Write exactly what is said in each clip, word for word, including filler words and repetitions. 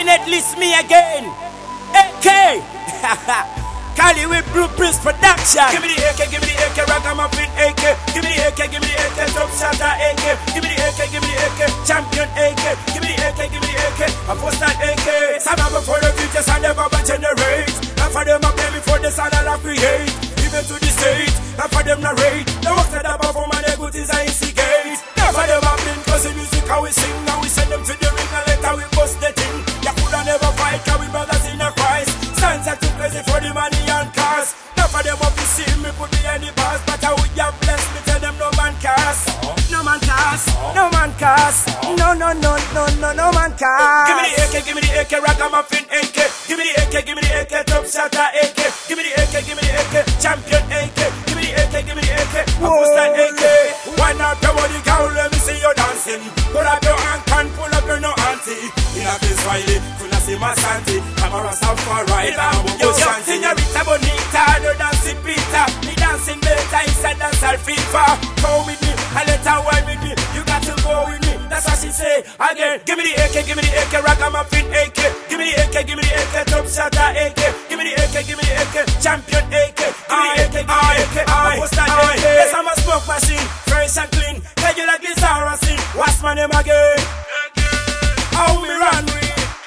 Definitely it's me again. A K. Cali with Blueprints Production. Give me the A K, give me the A K, Ragamuffin A K. Give me the A K, give me the A K, Top Shatter A K. Give me the A K, give me the A K, Champion A K. Give me the A K, give me the A K, Apostle A K. Some of them for the future, some never but generate. And for them I play before the sound I create. Even to the stage, and for them narrate. The works that I perform and the good is I instigate. Now for them I bring cause the music how we sing. Now we send them to the ring and later we bust the thing. You coulda never fight cause we brothers in a Christ. Sons are too crazy for the money and cars. Now for them up to see me put me in the bars. But how we are blessed, me tell them no man cast. No man cast, no man cast. No, no, no, no, no, no man cast. Give me the A K, give me the A K, Ragamuffin A K. Give me the A K, give me the A K, Top Shatter A K. Give me the A K, give me the A K, Champion A K. Give me the A K, give me the A K, Apostle A K. Wind up your body, girl, let me see you dancing. Put up your hand, can pull up your no auntie. In a case Riley, couldn't see my Santi. Camera sound for right now. Yo, yo, señorita bonita, no dancing Peter. Me dancing better inside dance FIFA. Come with me, and let her wine with me. You got to go with me, that's what she say. Again, give me the A K, give me the A K, Ragamuffin A K. Give me the A K, give me the A K, Top Shatter A K. Give me the A K, give me the A K, Champion A K. Give me the A K, give me the A K, Apostle A K. Yes, I'm a smoke machine, fresh and clean. Can you like this or sin? What's my name again? How we run with?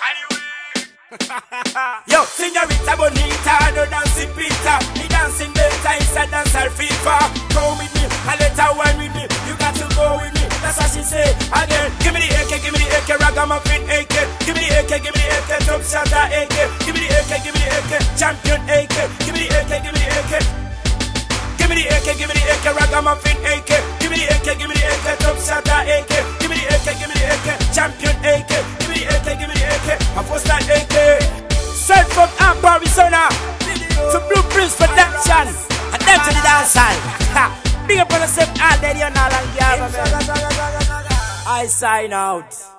Yo, señorita bonita, no dancing Peter. Me dancing better inside dance FIFA. Come with me, and let her wine with me. You got to go with me, that's what she say. Again, give me the A K, give me the A K, Ragamuffin A K. Give me the A K, give me the A K, Top Shatter A K. Give me the A K, give me the A K, Champion A K. Give me the A K, give me the A K. Give me the A K, give me the A K, Ragamuffin A K. Give me the A K, give me the A K, Top Shatter A K. Give me the A K, give me the A K, Champion A K. Give me the A K, give me the A K, Apostle A K. Straight from Amber, Arizona to Blueprints Production. And them to the dance hall. Big up on yourself all day, you're not on the I sign out.